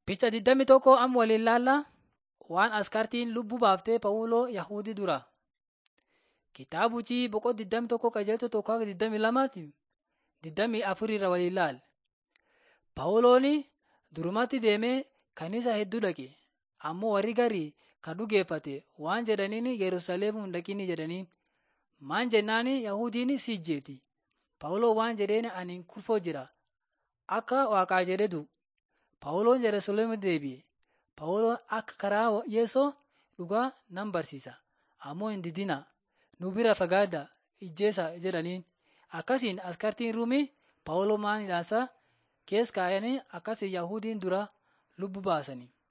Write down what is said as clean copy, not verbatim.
Picha 21 am waliin ilaallaa waan askartiin lubbuu baaftee Phaawuloo Yahudii dura. Kitaaba hojii boqonnaa 21 qajeeltota tokko 22 24 irra waliin ilaali. Phaawuloon durumatti deemee kanisa hedduu dhaqe. Ammoo warri garii kan dhugeeffate waan jedhaniin Yerusaalem hin dhaqini jedhaniin. Maan jennaan Yahudiin si ijjeeti. Phaawuloon waan jedheen ani kurfoo jira. Akka waaqaa jedhe du'u. Phaawuloon Yerusaalem deebi'e. Phaawuloon akka karaa Yeesoo dhugaa nan barsiisa. Ammoo hin didina. Nu bira fagaadhaa ijjeesa jedhaniin. Akkasiin askartiin Ruumii Phaawuloo mana hidhaa keessa kaa'anii akkasiin Yahudiin dura lubbuu baasanii.